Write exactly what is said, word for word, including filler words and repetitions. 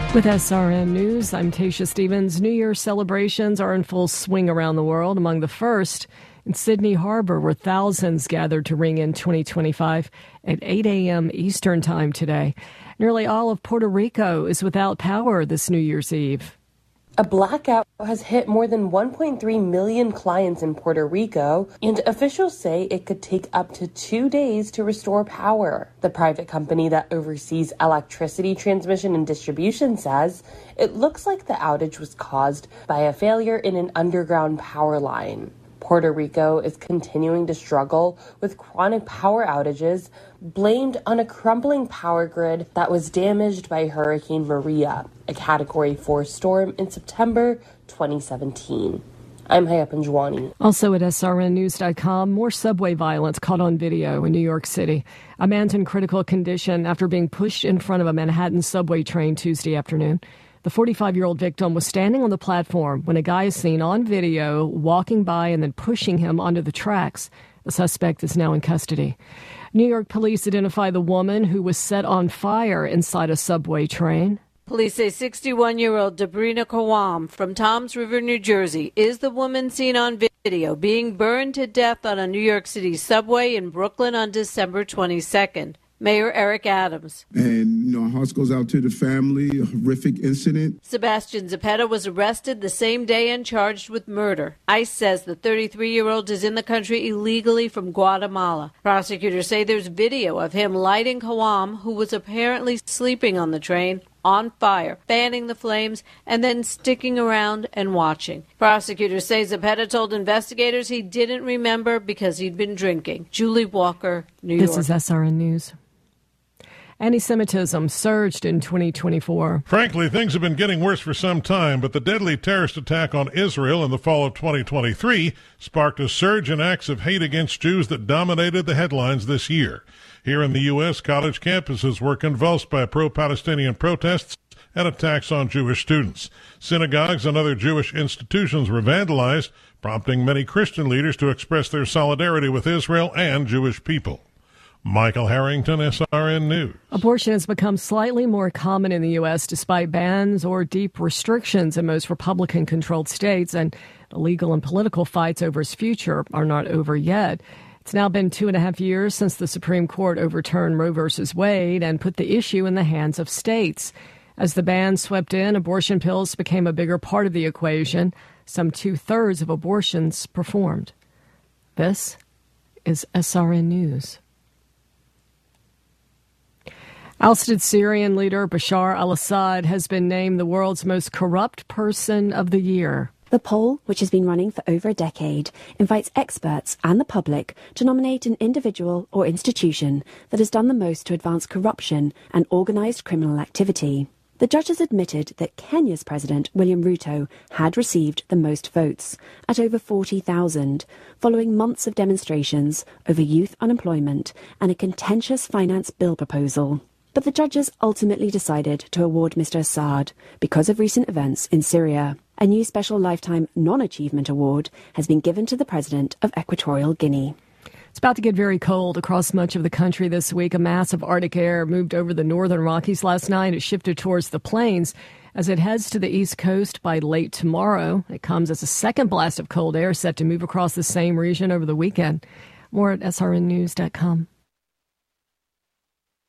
With S R N News, I'm Tasha Stevens. New Year's celebrations are in full swing around the world. Among the first in Sydney Harbor, where thousands gathered to ring in twenty twenty-five at eight a.m. Eastern Time today. Nearly all of Puerto Rico is without power this New Year's Eve. A blackout has hit more than one point three million clients in Puerto Rico, and officials say it could take up to two days to restore power. The private company that oversees electricity transmission and distribution says it looks like the outage was caused by a failure in an underground power line. Puerto Rico is continuing to struggle with chronic power outages blamed on a crumbling power grid that was damaged by Hurricane Maria, a Category four storm in September twenty seventeen. I'm Hayap Anjwani. Also at S R N news dot com, more subway violence caught on video in New York City. A man's in critical condition after being pushed in front of a Manhattan subway train Tuesday afternoon. The forty-five-year-old victim was standing on the platform when a guy is seen on video walking by and then pushing him onto the tracks. The suspect is now in custody. New York police identify the woman who was set on fire inside a subway train. Police say sixty-one-year-old Debrina Kawam from Toms River, New Jersey, is the woman seen on video being burned to death on a New York City subway in Brooklyn on December twenty-second. Mayor Eric Adams. And, you know, our hearts goes out to the family, a horrific incident. Sebastian Zepeda was arrested the same day and charged with murder. ICE says the thirty-three-year-old is in the country illegally from Guatemala. Prosecutors say there's video of him lighting Kawam, who was apparently sleeping on the train, on fire, fanning the flames, and then sticking around and watching. Prosecutors say Zepeda told investigators he didn't remember because he'd been drinking. Julie Walker, New York. This is S R N News. Anti-Semitism surged in twenty twenty-four. Frankly, things have been getting worse for some time, but the deadly terrorist attack on Israel in the fall of twenty twenty-three sparked a surge in acts of hate against Jews that dominated the headlines this year. Here in the U S, college campuses were convulsed by pro-Palestinian protests and attacks on Jewish students. Synagogues and other Jewish institutions were vandalized, prompting many Christian leaders to express their solidarity with Israel and Jewish people. Michael Harrington, S R N News. Abortion has become slightly more common in the U S despite bans or deep restrictions in most Republican-controlled states, and the legal and political fights over its future are not over yet. It's now been two and a half years since the Supreme Court overturned Roe versus Wade and put the issue in the hands of states. As the ban swept in, abortion pills became a bigger part of the equation. Some two-thirds of abortions performed. This is S R N News. Ousted Syrian leader Bashar al-Assad has been named the world's most corrupt person of the year. The poll, which has been running for over a decade, invites experts and the public to nominate an individual or institution that has done the most to advance corruption and organised criminal activity. The judges admitted that Kenya's President William Ruto had received the most votes, at over forty thousand, following months of demonstrations over youth unemployment and a contentious finance bill proposal. But the judges ultimately decided to award Mister Assad because of recent events in Syria. A new special lifetime non-achievement award has been given to the president of Equatorial Guinea. It's about to get very cold across much of the country this week. A mass of Arctic air moved over the northern Rockies last night. It shifted towards the plains as it heads to the east coast by late tomorrow. It comes as a second blast of cold air set to move across the same region over the weekend. More at S R N news dot com.